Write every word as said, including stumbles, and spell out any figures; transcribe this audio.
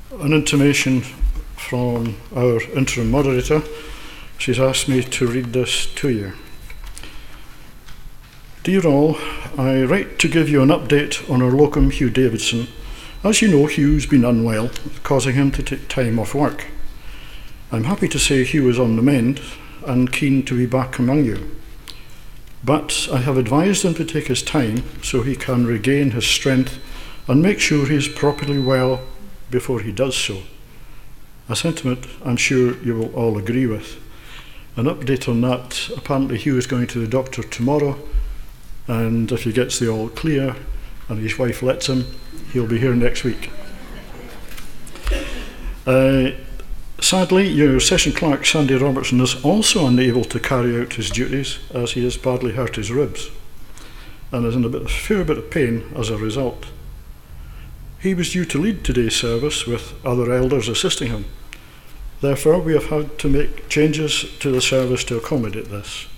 an intimation from our interim moderator. She's asked me to read this to you. Dear all, I write to give you an update on our locum Hugh Davidson. As you know, Hugh's been unwell, causing him to take time off work. I'm happy to say Hugh is on the mend and keen to be back among you. But I have advised him to take his time so he can regain his strength and make sure he is properly well before he does so. A sentiment I'm sure you will all agree with. An update on that: apparently Hugh is going to the doctor tomorrow, and if he gets the all clear and his wife lets him, he'll be here next week. Uh, sadly, your session clerk Sandy Robertson is also unable to carry out his duties as he has badly hurt his ribs and is in a bit, a fair bit of pain as a result. He was due to lead today's service with other elders assisting him. Therefore, we have had to make changes to the service to accommodate this.